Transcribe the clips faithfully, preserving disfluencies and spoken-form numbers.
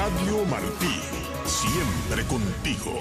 Radio Martí, siempre contigo.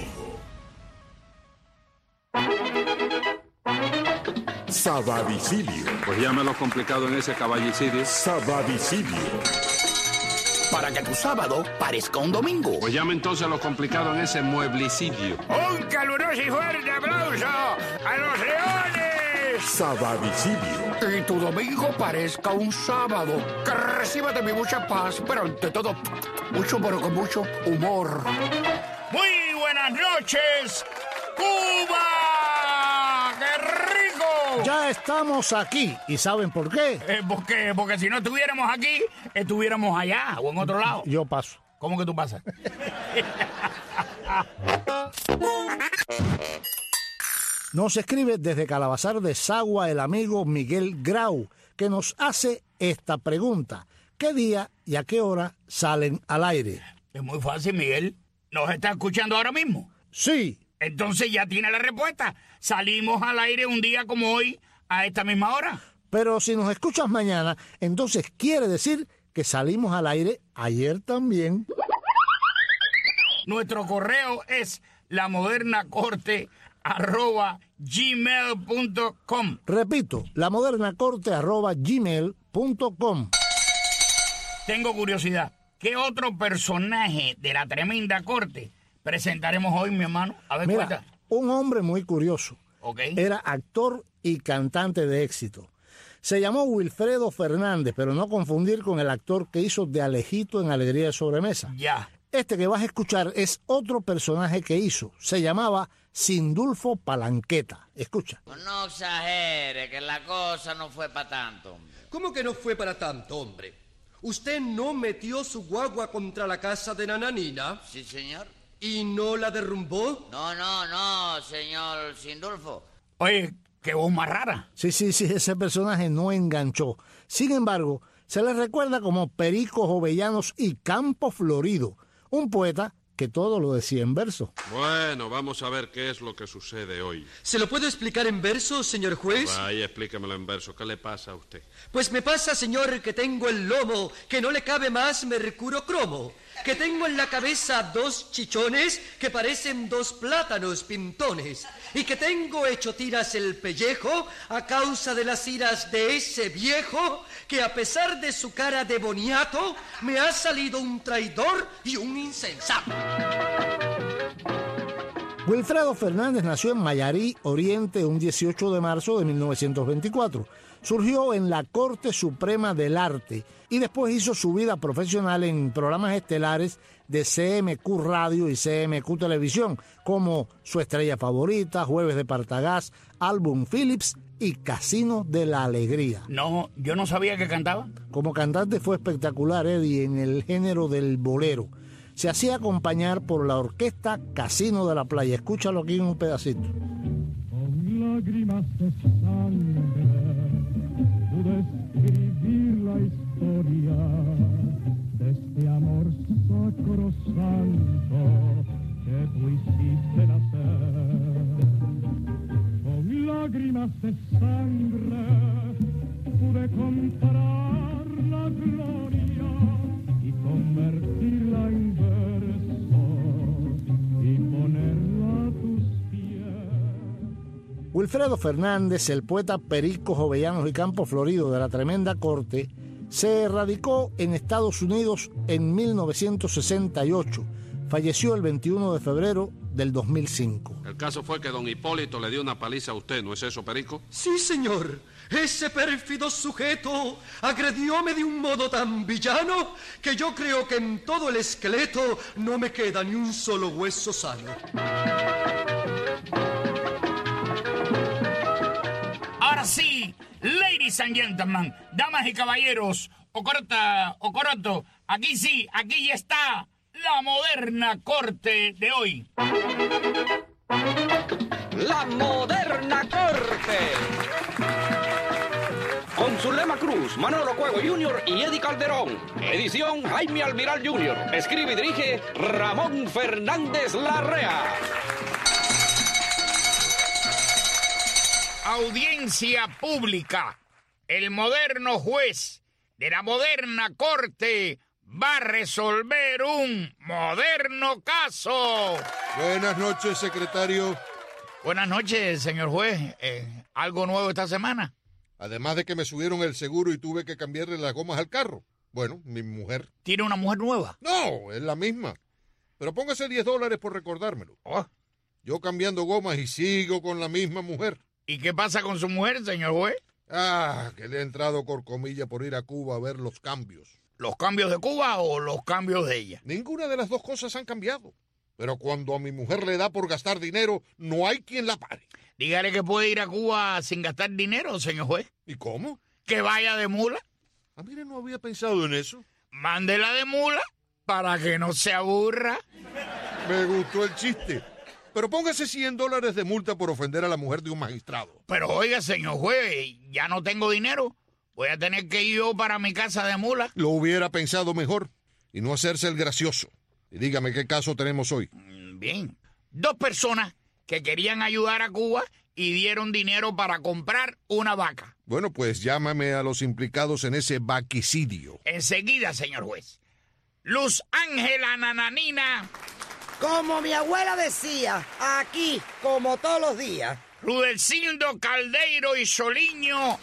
Sabadicidio. Pues llámelo complicado en ese caballicidio. Sabadicidio. Para que tu sábado parezca un domingo. Pues llame entonces lo complicado en ese mueblicidio. Un caluroso y fuerte aplauso a los leones. Sabadicidio. Y tu domingo parezca un sábado. Que reciba de mí mucha paz, pero ante todo, mucho, pero con mucho humor. Muy buenas noches, Cuba. ¡Qué rico! Ya estamos aquí. ¿Y saben por qué? Eh, porque, porque si no estuviéramos aquí, estuviéramos allá o en otro lado. Yo paso. ¿Cómo que tú pasas? Nos escribe desde Calabazar de Sagua el amigo Miguel Grau, que nos hace esta pregunta. ¿Qué día y a qué hora salen al aire? Es muy fácil, Miguel. ¿Nos está escuchando ahora mismo? Sí. Entonces ya tiene la respuesta. Salimos al aire un día como hoy, a esta misma hora. Pero si nos escuchas mañana, entonces quiere decir que salimos al aire ayer también. Nuestro correo es lamodernacorte arroba gmail punto com. Repito, lamodernacorte arroba gmail punto com. Tengo curiosidad. ¿Qué otro personaje de la tremenda corte presentaremos hoy, mi hermano? A ver, Mira, cuenta. un hombre muy curioso. Okay. Era actor y cantante de éxito. Se llamó Wilfredo Fernández, pero no confundir con el actor que hizo de Alejito en Alegría de Sobremesa. Ya. Este que vas a escuchar es otro personaje que hizo. Se llamaba Sindulfo Palanqueta. Escucha. No exagere, que la cosa no fue para tanto, hombre. ¿Cómo que no fue para tanto, hombre? ¿Usted no metió su guagua contra la casa de Nananina? Sí, señor. ¿Y no la derrumbó? No, no, no, señor Sindulfo. Oye, qué voz más rara. Sí, sí, sí, ese personaje no enganchó. Sin embargo, se le recuerda como Perico Jovellanos y Campo Florido, un poeta que todo lo decía en verso. Bueno, vamos a ver qué es lo que sucede hoy. ¿Se lo puedo explicar en verso, señor juez? Vaya, explíquemelo en verso. ¿Qué le pasa a usted? Pues me pasa, señor, que tengo el lomo, que no le cabe más mercurio cromo. Que tengo en la cabeza dos chichones que parecen dos plátanos pintones. Y que tengo hecho tiras el pellejo a causa de las iras de ese viejo que a pesar de su cara de boniato me ha salido un traidor y un insensato. Wilfredo Fernández nació en Mayarí, Oriente, un dieciocho de marzo de mil novecientos veinticuatro. Surgió en la Corte Suprema del Arte y después hizo su vida profesional en programas estelares de C M Q Radio y C M Q Televisión, como Su Estrella Favorita, Jueves de Partagás, Álbum Phillips y Casino de la Alegría. No, yo no sabía que cantaba. Como cantante fue espectacular, Eddie, en el género del bolero. Se hacía acompañar por la orquesta Casino de la Playa. Escúchalo aquí en un pedacito. Con lágrimas de sangre pude escribir la historia de este amor sacrosanto que tú hiciste nacer. Con lágrimas de sangre pude comprar la gloria y convertirla en verso y ponerla a tus pies. Wilfredo Fernández, el poeta Perico Jovellanos y Campo Florido de la tremenda corte, se radicó en Estados Unidos en mil novecientos sesenta y ocho. Falleció el veintiuno de febrero del dos mil cinco. El caso fue que don Hipólito le dio una paliza a usted, ¿no es eso, Perico? Sí, señor. Ese pérfido sujeto agredióme de un modo tan villano que yo creo que en todo el esqueleto no me queda ni un solo hueso sano. Ahora sí, ladies and gentlemen, damas y caballeros, Ocorta, Ocoroto, aquí sí, aquí ya está la moderna corte de hoy. La moderna corte. Con Zulema Cruz, Manolo Cuevo junior y Eddie Calderón. Edición Jaime Almiral junior Escribe y dirige Ramón Fernández Larrea. Audiencia pública. El moderno juez de la moderna corte va a resolver un moderno caso. Buenas noches, secretario. Buenas noches, señor juez. Eh, ¿Algo nuevo esta semana? Además de que me subieron el seguro y tuve que cambiarle las gomas al carro. Bueno, mi mujer. ¿Tiene una mujer nueva? No, es la misma. Pero póngase diez dólares por recordármelo. Oh. Yo cambiando gomas y sigo con la misma mujer. ¿Y qué pasa con su mujer, señor juez? Ah, que le he entrado corcomilla por ir a Cuba a ver los cambios. ¿Los cambios de Cuba o los cambios de ella? Ninguna de las dos cosas han cambiado. Pero cuando a mi mujer le da por gastar dinero, no hay quien la pare. Dígale que puede ir a Cuba sin gastar dinero, señor juez. ¿Y cómo? Que vaya de mula. Ah, mire, no había pensado en eso. Mándela de mula para que no se aburra. Me gustó el chiste. Pero póngase cien dólares de multa por ofender a la mujer de un magistrado. Pero oiga, señor juez, ya no tengo dinero. Voy a tener que ir yo para mi casa de mula. Lo hubiera pensado mejor y no hacerse el gracioso. Y dígame qué caso tenemos hoy. Bien. Dos personas que querían ayudar a Cuba y dieron dinero para comprar una vaca. Bueno, pues llámame a los implicados en ese vaquicidio. Enseguida, señor juez. Luz Ángela Nananina. Como mi abuela decía, aquí, como todos los días. Rudecindo Caldeiro y Soliño.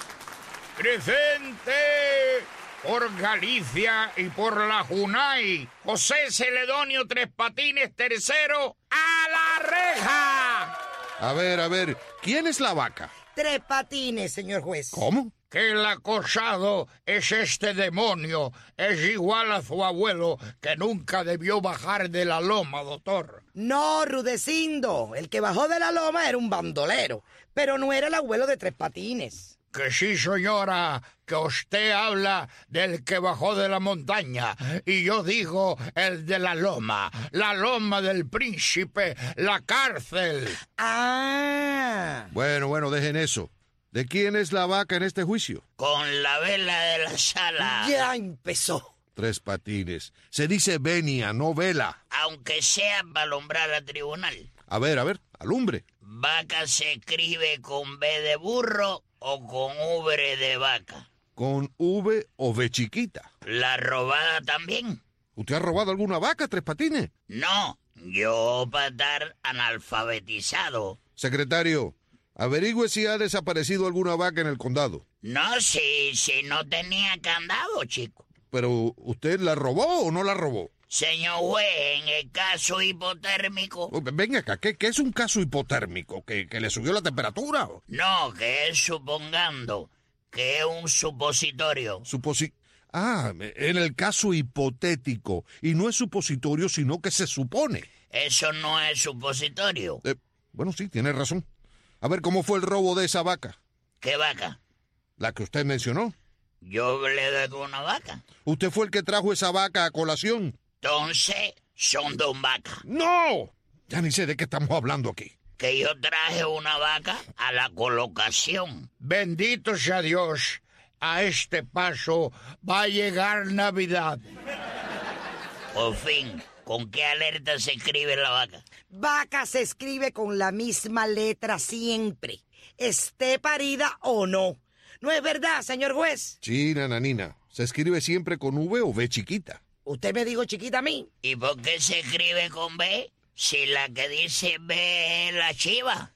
Crecente por Galicia y por la Junay. José Celedonio Tres Patines tercero a la reja. A ver, a ver, ¿quién es la vaca? Tres Patines, señor juez. ¿Cómo? Que el acosado es este demonio. Es igual a su abuelo, que nunca debió bajar de la loma, doctor. No, Rudecindo. El que bajó de la loma era un bandolero, pero no era el abuelo de Tres Patines. Que sí, señora, que usted habla del que bajó de la montaña, y yo digo el de la loma, la loma del príncipe, la cárcel. Ah. Bueno, bueno, dejen eso. ¿De quién es la vaca en este juicio? Con la vela de la sala. Ya empezó. Tres Patines. Se dice venia, no vela. Aunque sea para alumbrar al tribunal. A ver, a ver, alumbre. Vaca se escribe con B de burro o con V de vaca. ¿Con V o V chiquita? ¿La robada también? ¿Usted ha robado alguna vaca, Tres Patines? No, yo para estar analfabetizado. Secretario, averigüe si ha desaparecido alguna vaca en el condado. No, si, si no tenía candado, chico. ¿Pero usted la robó o no la robó? Señor juez, en el caso hipotérmico... Venga acá, ¿qué, qué es un caso hipotérmico? ¿Que, que le subió la temperatura? No, que es supongando, que es un supositorio. Suposi... Ah, en el caso hipotético. Y no es supositorio, sino que se supone. Eso no es supositorio. Eh, bueno, sí, tiene razón. A ver, ¿cómo fue el robo de esa vaca? ¿Qué vaca? La que usted mencionó. Yo le doy una vaca. ¿Usted fue el que trajo esa vaca a colación? Entonces, son dos vacas. ¡No! Ya ni sé de qué estamos hablando aquí. Que yo traje una vaca a la colocación. Bendito sea Dios. A este paso va a llegar Navidad. Por fin, ¿con qué alerta se escribe la vaca? Vaca se escribe con la misma letra siempre, esté parida o no. ¿No es verdad, señor juez? Sí, nananina. Se escribe siempre con V o V chiquita. Usted me dijo chiquita a mí. ¿Y por qué se escribe con B si la que dice B es la chiva?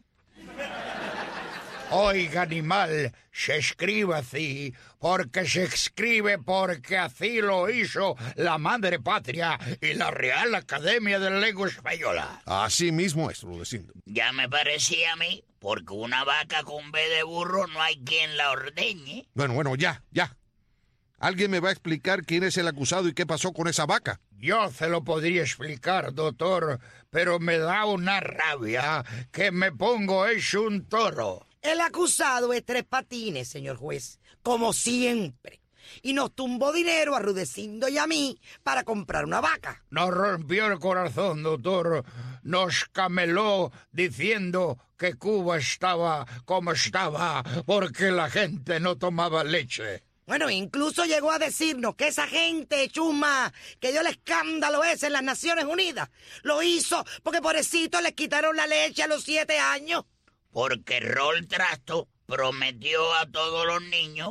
Oiga, animal, se escribe así porque se escribe porque así lo hizo la madre patria y la Real Academia de Lengua Española. Así mismo es, Rudecindo. Ya me parecía a mí, porque una vaca con B de burro no hay quien la ordeñe. Bueno, bueno, ya, ya. ¿Alguien me va a explicar quién es el acusado y qué pasó con esa vaca? Yo se lo podría explicar, doctor, pero me da una rabia que me pongo hecho un toro. El acusado es Tres Patines, señor juez, como siempre. Y nos tumbó dinero a Rudecindo y a mí para comprar una vaca. Nos rompió el corazón, doctor. Nos cameló diciendo que Cuba estaba como estaba porque la gente no tomaba leche. Bueno, incluso llegó a decirnos que esa gente chusma que dio el escándalo ese en las Naciones Unidas lo hizo porque pobrecito les quitaron la leche a los siete años. Porque Rol Trasto prometió a todos los niños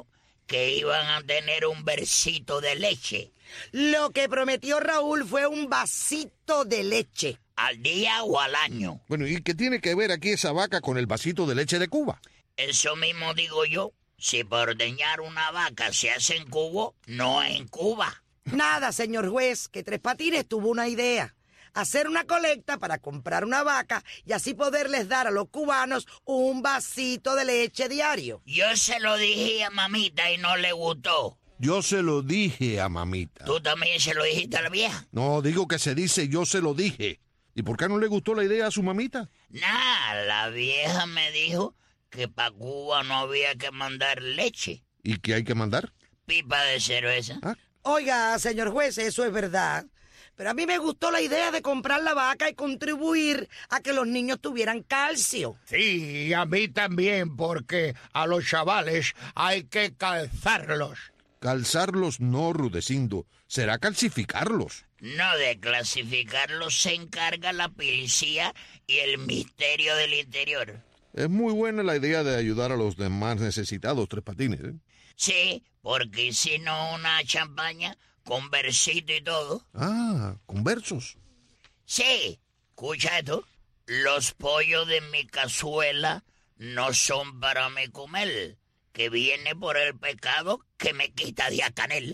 que iban a tener un versito de leche. Lo que prometió Raúl fue un vasito de leche. ¿Al día o al año? Bueno, ¿y qué tiene que ver aquí esa vaca con el vasito de leche de Cuba? Eso mismo digo yo. Si por ordeñar una vaca se hace en cubo, no en Cuba. Nada, señor juez, que Tres Patines tuvo una idea. Hacer una colecta para comprar una vaca y así poderles dar a los cubanos un vasito de leche diario. Yo se lo dije a mamita y no le gustó. Yo se lo dije a mamita. ¿Tú también se lo dijiste a la vieja? No, digo que se dice yo se lo dije. ¿Y por qué no le gustó la idea a su mamita? Nah, la vieja me dijo que para Cuba no había que mandar leche. ¿Y qué hay que mandar? Pipa de cerveza. ¿Ah? Oiga, señor juez, eso es verdad. Pero a mí me gustó la idea de comprar la vaca y contribuir a que los niños tuvieran calcio. Sí, a mí también, porque a los chavales hay que calzarlos. Calzarlos no, Rudecindo. Será calcificarlos. No, de clasificarlos se encarga la policía y el Ministerio del Interior. Es muy buena la idea de ayudar a los demás necesitados, Tres Patines, ¿eh? Sí, porque si no una champaña con versito y todo. Ah, con versos. Sí, escucha esto. Los pollos de mi cazuela no son para mi comer, que viene por el pecado que me quita de acanel.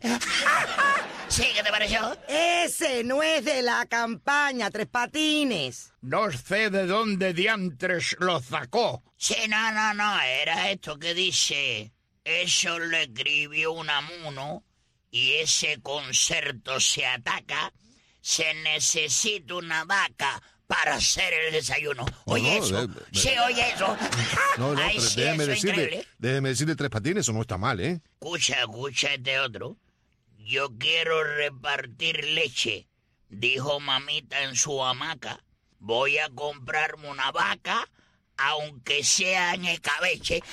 ¿Sí? ¿Qué te pareció? Ese no es de la campaña, Tres Patines. No sé de dónde diantres lo sacó. Sí, no, no, no, era esto que dice... Eso lo escribió Unamuno y ese concerto se ataca. Se necesita una vaca para hacer el desayuno. Oye, no, no, eso. de, de, Sí, oye, eso. No, no, Ay, pero sí, déjeme eso es decirle, increíble. déjeme decirle, Tres Patines, eso no está mal, ¿eh? Escucha, escucha este otro. Yo quiero repartir leche, dijo mamita en su hamaca. Voy a comprarme una vaca, aunque sea en escabeche.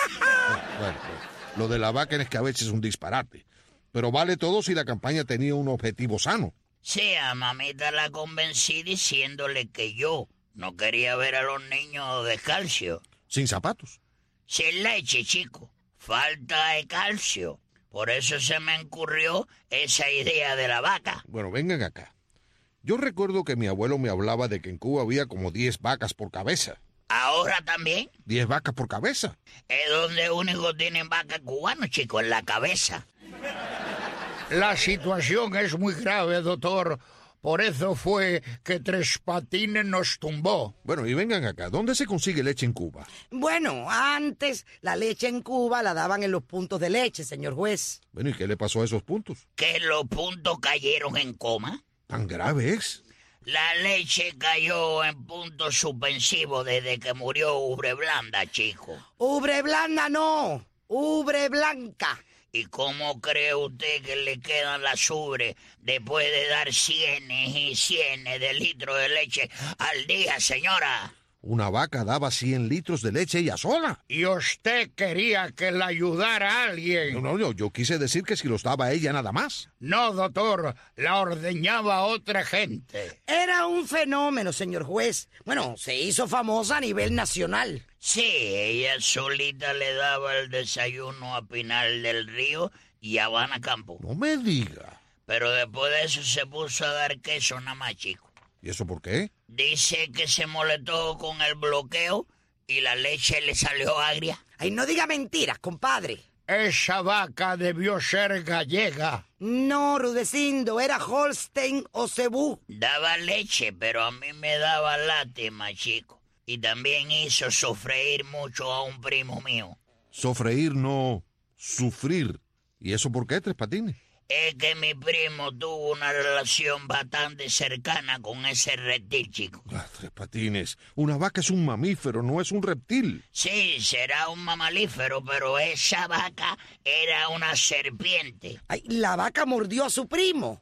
Bueno, pues, lo de la vaca en escabeche es un disparate. Pero vale todo si la campaña tenía un objetivo sano. Sí, a mamita la convencí diciéndole que yo no quería ver a los niños de calcio. Sin zapatos. Sin leche, chico. Falta de calcio. Por eso se me ocurrió esa idea de la vaca. Bueno, vengan acá. Yo recuerdo que mi abuelo me hablaba de que en Cuba había como diez vacas por cabeza. ¿Ahora también? diez vacas por cabeza. Es donde único tienen vacas cubanos, chico, en la cabeza. La situación es muy grave, doctor. Por eso fue que Tres Patines nos tumbó. Bueno, y vengan acá. ¿Dónde se consigue leche en Cuba? Bueno, antes la leche en Cuba la daban en los puntos de leche, señor juez. Bueno, ¿y qué le pasó a esos puntos? ¿Que los puntos cayeron en coma? ¿Tan grave es? La leche cayó en punto suspensivo desde que murió Ubre Blanda, chico. Ubre Blanda no, Ubre Blanca. ¿Y cómo cree usted que le quedan las ubres después de dar cienes y cienes de litros de leche al día, señora? Una vaca daba cien litros de leche ella sola. Y usted quería que la ayudara alguien. No, no, yo, yo quise decir que si los daba ella nada más. No, doctor, la ordeñaba otra gente. Era un fenómeno, señor juez. Bueno, se hizo famosa a nivel nacional. Sí, ella solita le daba el desayuno a Pinal del Río y a Habana Campo. No me diga. Pero después de eso se puso a dar queso nada más, chico. ¿Y eso por qué? Dice que se molestó con el bloqueo y la leche le salió agria. Ay, no diga mentiras, compadre. Esa vaca debió ser gallega. No, Rudecindo, era Holstein o Cebú. Daba leche, pero a mí me daba lástima, chico. Y también hizo sofreír mucho a un primo mío. Sofreír, no, sufrir. ¿Y eso por qué, Tres Patines? Es que mi primo tuvo una relación bastante cercana con ese reptil, chico. Ah, Tres Patines, una vaca es un mamífero, no es un reptil. Sí, será un mamalífero, pero esa vaca era una serpiente. Ay, la vaca mordió a su primo.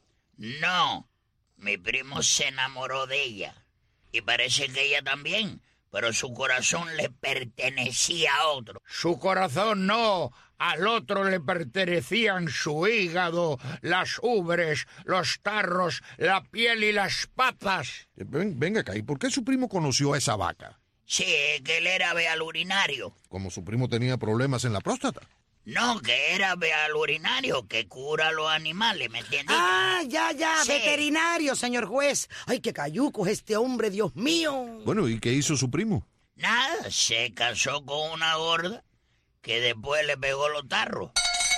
No, mi primo se enamoró de ella. Y parece que ella también, pero su corazón le pertenecía a otro. Su corazón no. Al otro le pertenecían su hígado, las ubres, los tarros, la piel y las patas. Ven, venga acá, ¿y por qué su primo conoció a esa vaca? Sí, que él era veal urinario. Como su primo tenía problemas en la próstata. No, que era al urinario, que cura a los animales, ¿me entiendes? Ah, ya, ya, Sí. veterinario, señor juez. Ay, qué cayuco es este hombre, Dios mío. Bueno, ¿y qué hizo su primo? Nada, se casó con una gorda que después le pegó los tarros.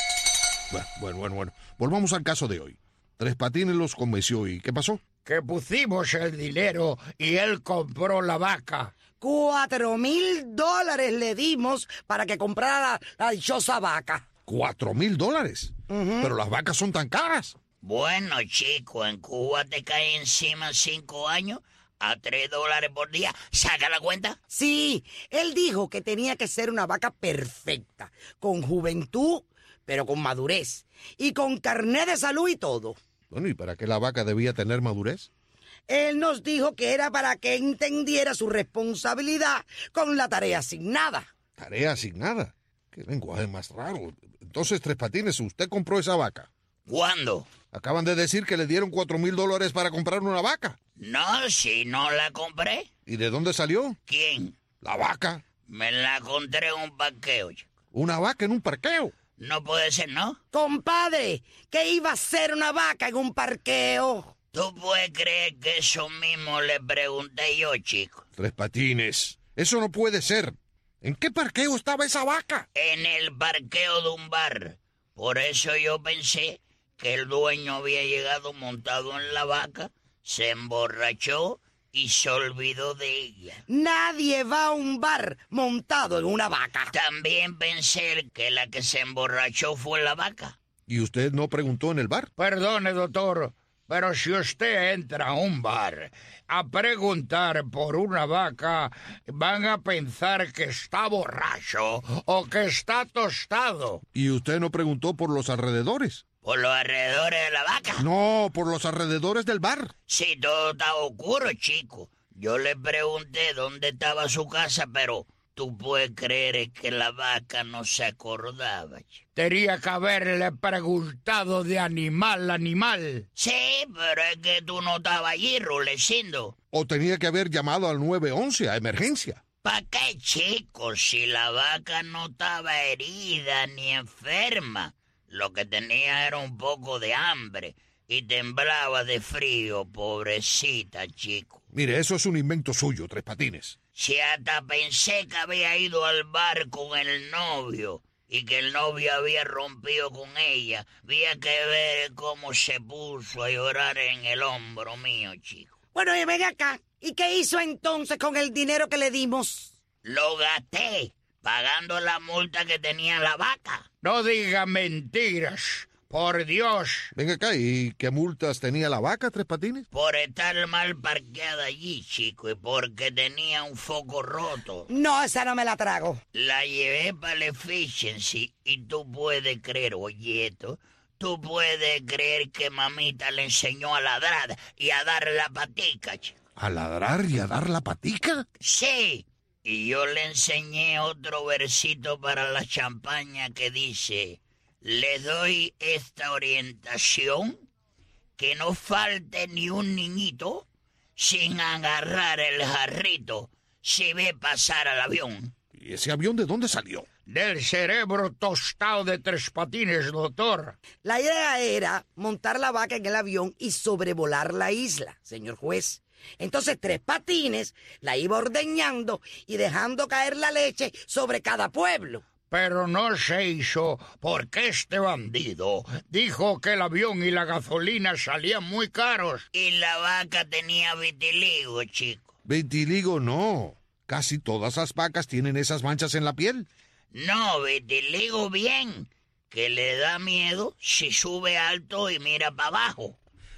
Bueno, bueno, bueno, bueno. Volvamos al caso de hoy. Tres Patines los convenció y ¿qué pasó? Que pusimos el dinero y él compró la vaca. Cuatro mil dólares le dimos para que comprara la, la dichosa vaca. ¡Cuatro mil dólares! Pero las vacas son tan caras. Bueno, chico, en Cuba te cae encima cinco años a tres dólares por día. ¿Saca la cuenta? Sí, él dijo que tenía que ser una vaca perfecta, con juventud, pero con madurez, y con carné de salud y todo. Bueno, ¿y para qué la vaca debía tener madurez? Él nos dijo que era para que entendiera su responsabilidad con la tarea asignada. Tarea asignada. Qué lenguaje más raro. Entonces, Tres Patines, ¿usted compró esa vaca? ¿Cuándo? Acaban de decir que le dieron cuatro mil dólares para comprar una vaca. No, si no la compré. ¿Y de dónde salió? ¿Quién? La vaca. Me la encontré en un parqueo, chico. ¿Una vaca en un parqueo? No puede ser, ¿no? Compadre, ¿qué iba a ser una vaca en un parqueo? ¿Tú puedes creer que eso mismo le pregunté yo, chico? Tres Patines. Eso no puede ser. ¿En qué parqueo estaba esa vaca? En el parqueo de un bar. Por eso yo pensé que el dueño había llegado montado en la vaca, se emborrachó y se olvidó de ella. Nadie va a un bar montado en una vaca. También pensé que la que se emborrachó fue la vaca. ¿Y usted no preguntó en el bar? Perdone, doctor, pero si usted entra a un bar a preguntar por una vaca, van a pensar que está borracho o que está tostado. ¿Y usted no preguntó por los alrededores? ¿Por los alrededores de la vaca? No, por los alrededores del bar. Sí, todo está oscuro, chico. Yo le pregunté dónde estaba su casa, pero tú puedes creer que la vaca no se acordaba, chico. Tenía que haberle preguntado de animal a animal. Sí, pero es que tú no estabas allí, Rulecindo. O tenía que haber llamado al nueve once a emergencia. ¿Para qué, chico? Si la vaca no estaba herida ni enferma. Lo que tenía era un poco de hambre y temblaba de frío, pobrecita, chico. Mire, eso es un invento suyo, Tres Patines. Si hasta pensé que había ido al bar con el novio y que el novio había rompido con ella, había que ver cómo se puso a llorar en el hombro mío, chico. Bueno, y ven acá. ¿Y qué hizo entonces con el dinero que le dimos? Lo gasté pagando la multa que tenía la vaca. No diga mentiras, por Dios. Venga acá, ¿y qué multas tenía la vaca, Tres Patines? Por estar mal parqueada allí, chico, y porque tenía un foco roto. No, esa no me la trago. La llevé para el efficiency y tú puedes creer, oye esto, tú puedes creer que mamita le enseñó a ladrar y a dar la patica, chico. ¿A ladrar y a dar la patica? Sí. Y yo le enseñé otro versito para la champaña que dice: le doy esta orientación, que no falte ni un niñito sin agarrar el jarrito si ve pasar al avión. ¿Y ese avión de dónde salió? Del cerebro tostado de Tres Patines, doctor. La idea era montar la vaca en el avión y sobrevolar la isla, señor juez. Entonces Tres Patines la iba ordeñando y dejando caer la leche sobre cada pueblo. Pero no se hizo porque este bandido dijo que el avión y la gasolina salían muy caros. Y la vaca tenía vitiligo, chico. Vitiligo no. Casi todas las vacas tienen esas manchas en la piel. No, vitiligo bien, que le da miedo si sube alto y mira para abajo.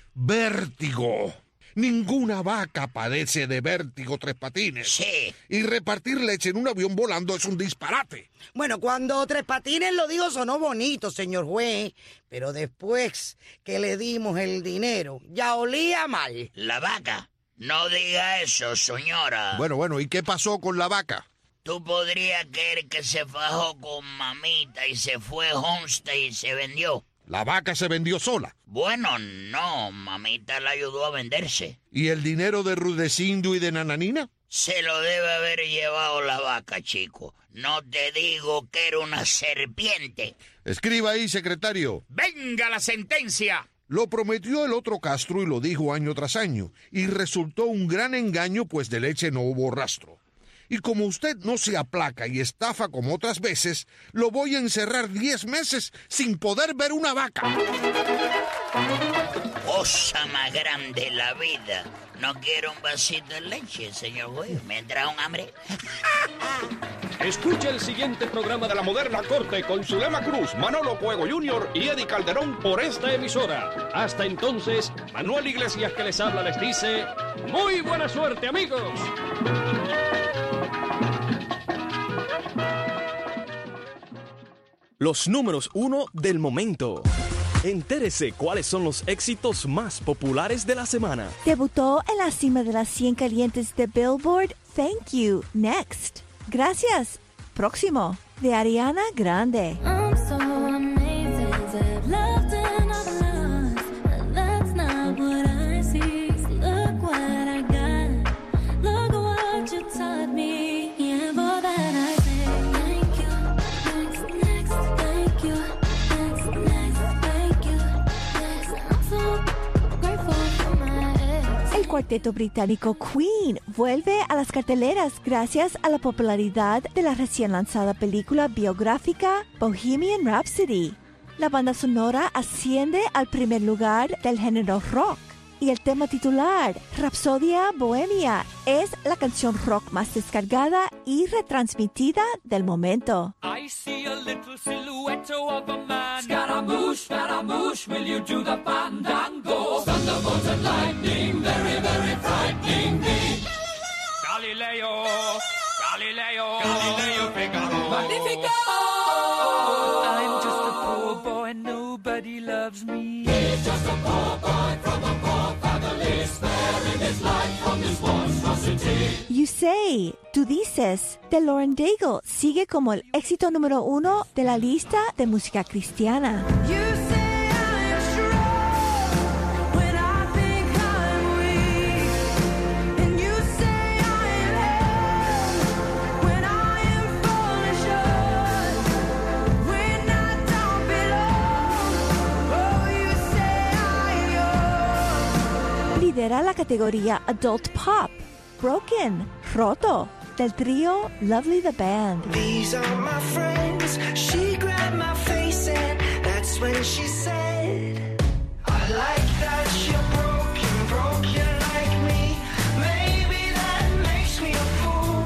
¡Vértigo! Ninguna vaca padece de vértigo, Tres Patines. Sí. Y repartir leche en un avión volando es un disparate. Bueno, cuando Tres Patines lo dijo sonó bonito, señor juez. Pero después que le dimos el dinero, ya olía mal. La vaca. No diga eso, señora. Bueno, bueno, ¿y qué pasó con la vaca? Tú podrías creer que se fajó con mamita y se fue a Homestead y se vendió. ¿La vaca se vendió sola? Bueno, no, mamita la ayudó a venderse. ¿Y el dinero de Rudecindo y de Nananina? Se lo debe haber llevado la vaca, chico. No te digo que era una serpiente. Escriba ahí, secretario. ¡Venga la sentencia! Lo prometió el otro Castro y lo dijo año tras año, y resultó un gran engaño, pues de leche no hubo rastro. Y como usted no se aplaca y estafa como otras veces, lo voy a encerrar diez meses sin poder ver una vaca. Cosa más grande la vida. No quiero un vasito de leche, señor juez. ¿Me entra un hambre? Escucha el siguiente programa de La Moderna Corte con Zulema Cruz, Manolo Cuego junior y Eddie Calderón por esta emisora. Hasta entonces, Manuel Iglesias, que les habla, les dice ¡muy buena suerte, amigos! Los números uno del momento. Entérese cuáles son los éxitos más populares de la semana. Debutó en la cima de las cien calientes de Billboard, Thank You, Next. Gracias. Próximo, de Ariana Grande. I'm so amazing, I've loved and I've lost, but that's not what I see. So look what I got, look what you taught me, yeah, for that I say thank you, next, next, thank you, next, next, thank you, next, I'm so grateful for my ex. El cuarteto británico Queen vuelve a las carteleras gracias a la popularidad de la recién lanzada película biográfica Bohemian Rhapsody. La banda sonora asciende al primer lugar del género rock y el tema titular, Rapsodia Bohemia, es la canción rock más descargada y retransmitida del momento. I see a little silhouette of a man. Scaramouche, Scaramouche, will you do the fandango? Thunderbolt and lightning, very, very frightening me. Galileo, Galileo, Galileo Figaro. Magnifico! I'm just a poor boy, nobody loves me. He's just a poor boy from a poor family, sparing his life from this monstrosity. You Say, Tú Dices, de Lauren Daigle, sigue como el éxito número uno de la lista de música cristiana. You say lidera la categoría Adult Pop, Broken, Roto, del trío Lovely the Band. These are my friends, she grabbed my face and that's when she said, I like that you're broken, broken like me, maybe that makes me a fool.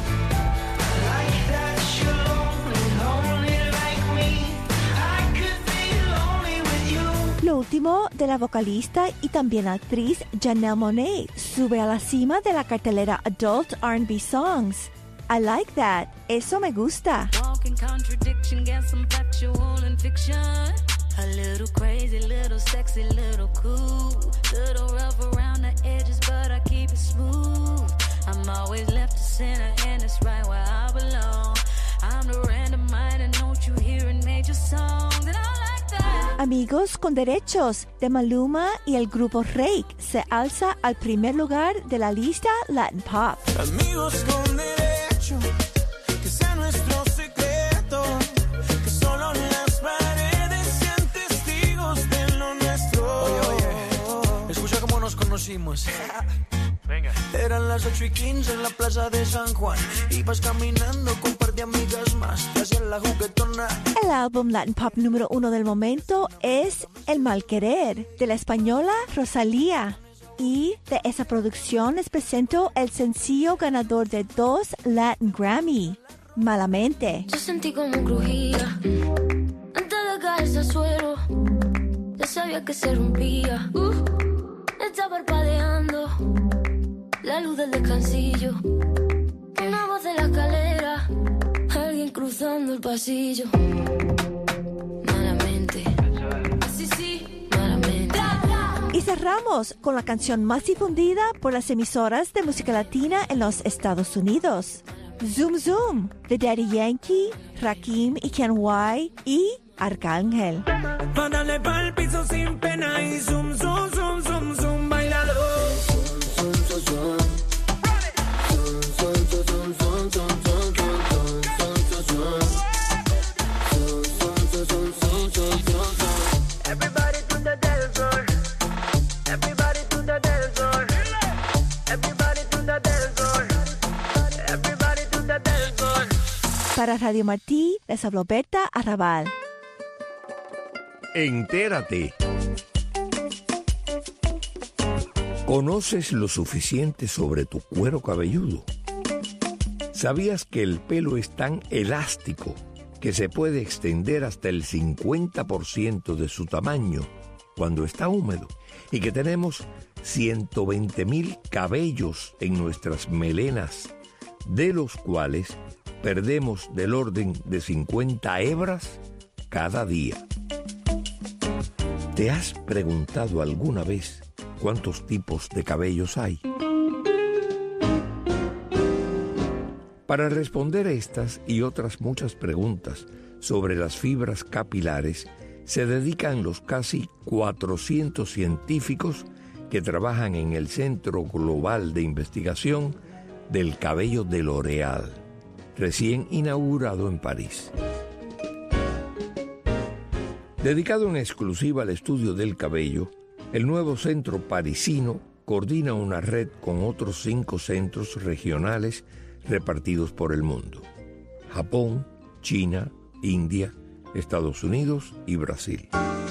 I like that you're lonely, lonely like me, I could be lonely with you. Lo último de la vocalista y también actriz Janelle Monáe sube a la cima de la cartelera Adult R and B Songs. I like that. Eso me gusta. Walking contradiction, get some factual and fiction. A little crazy, little sexy, little cool. Little rough around the edges, but I keep it smooth. I'm always left to center, and it's right where I belong. I'm the random mind, and don't you hear in major songs. And I like that. Amigos con Derechos, de Maluma y el grupo Rake, se alza al primer lugar de la lista Latin Pop. Amigos con derecho, que sea nuestro secreto, que solo las paredes sean testigos de lo nuestro. Oye, oye, escucha cómo nos conocimos. Venga. Eran las ocho y quince en la plaza de San Juan. Ibas caminando con un par de amigas más. Te hacían la juguetona. El álbum Latin Pop número uno del momento es El Mal Querer, de la española Rosalía. Y de esa producción les presento el sencillo ganador de dos Latin Grammy, Malamente. Yo sentí como crujía antes de caerse al suelo. Ya sabía que se rompía. Uh, está parpadeando la luz del descansillo. Una voz de la escalera, alguien cruzando el pasillo. Malamente. Sí, sí, malamente. Y cerramos con la canción más difundida por las emisoras de música latina en los Estados Unidos. Zoom Zoom, de Daddy Yankee, Rakim y Ken Y y Arcángel. Mándale pa'l piso sin pena y zoom, zoom, zoom, zoom, zoom, bailalo. Zoom, zoom, zoom, zoom. Para Radio Martí, les habló Berta Arrabal. Entérate. ¿Conoces lo suficiente sobre tu cuero cabelludo? ¿Sabías que el pelo es tan elástico que se puede extender hasta el cincuenta por ciento de su tamaño cuando está húmedo? Y que tenemos ciento veinte mil cabellos en nuestras melenas, de los cuales perdemos del orden de cincuenta hebras cada día. ¿Te has preguntado alguna vez cuántos tipos de cabellos hay? Para responder estas y otras muchas preguntas sobre las fibras capilares, se dedican los casi cuatrocientos científicos que trabajan en el Centro Global de Investigación del Cabello de L'Oréal, recién inaugurado en París. Dedicado en exclusiva al estudio del cabello, el nuevo centro parisino coordina una red con otros cinco centros regionales repartidos por el mundo: Japón, China, India, Estados Unidos y Brasil.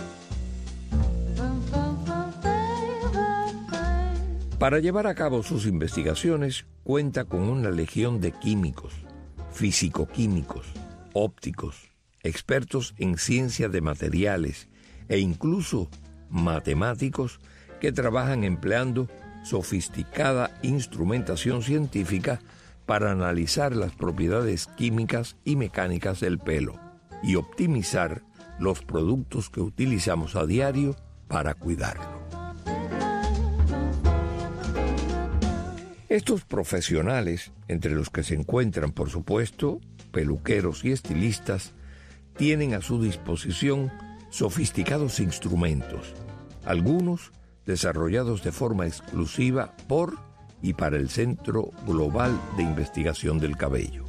Para llevar a cabo sus investigaciones, cuenta con una legión de químicos, fisicoquímicos, ópticos, expertos en ciencia de materiales e incluso matemáticos que trabajan empleando sofisticada instrumentación científica para analizar las propiedades químicas y mecánicas del pelo y optimizar los productos que utilizamos a diario para cuidarlo. Estos profesionales, entre los que se encuentran, por supuesto, peluqueros y estilistas, tienen a su disposición sofisticados instrumentos, algunos desarrollados de forma exclusiva por y para el Centro Global de Investigación del Cabello.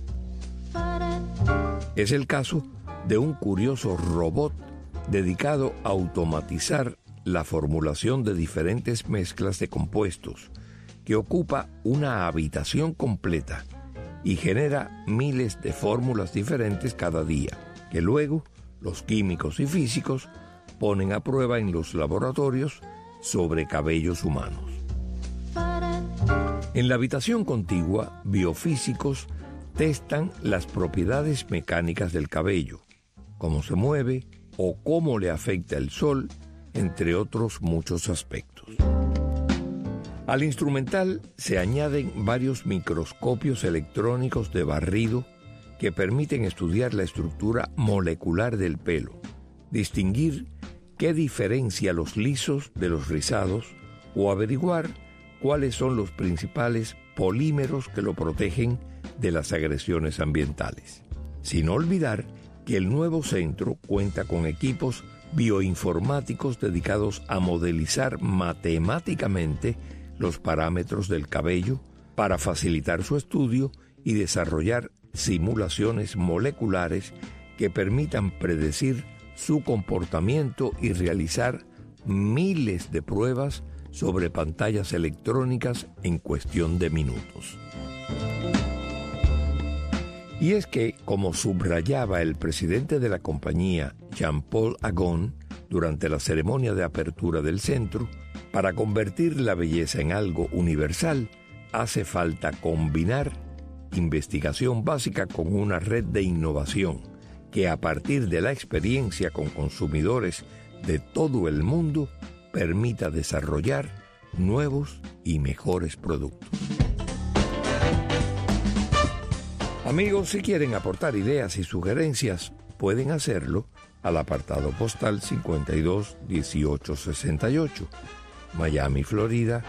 Es el caso de un curioso robot dedicado a automatizar la formulación de diferentes mezclas de compuestos, que ocupa una habitación completa y genera miles de fórmulas diferentes cada día, que luego los químicos y físicos ponen a prueba en los laboratorios sobre cabellos humanos. En la habitación contigua, biofísicos testan las propiedades mecánicas del cabello, cómo se mueve o cómo le afecta el sol, entre otros muchos aspectos. Al instrumental se añaden varios microscopios electrónicos de barrido que permiten estudiar la estructura molecular del pelo, distinguir qué diferencia los lisos de los rizados o averiguar cuáles son los principales polímeros que lo protegen de las agresiones ambientales. Sin olvidar que el nuevo centro cuenta con equipos bioinformáticos dedicados a modelizar matemáticamente los parámetros del cabello para facilitar su estudio y desarrollar simulaciones moleculares que permitan predecir su comportamiento y realizar miles de pruebas sobre pantallas electrónicas en cuestión de minutos. Y es que, como subrayaba el presidente de la compañía, Jean-Paul Agon, durante la ceremonia de apertura del centro, para convertir la belleza en algo universal, hace falta combinar investigación básica con una red de innovación que, a partir de la experiencia con consumidores de todo el mundo, permita desarrollar nuevos y mejores productos. Amigos, si quieren aportar ideas y sugerencias, pueden hacerlo al apartado postal cincuenta y dos dieciocho sesenta y ocho, Miami, Florida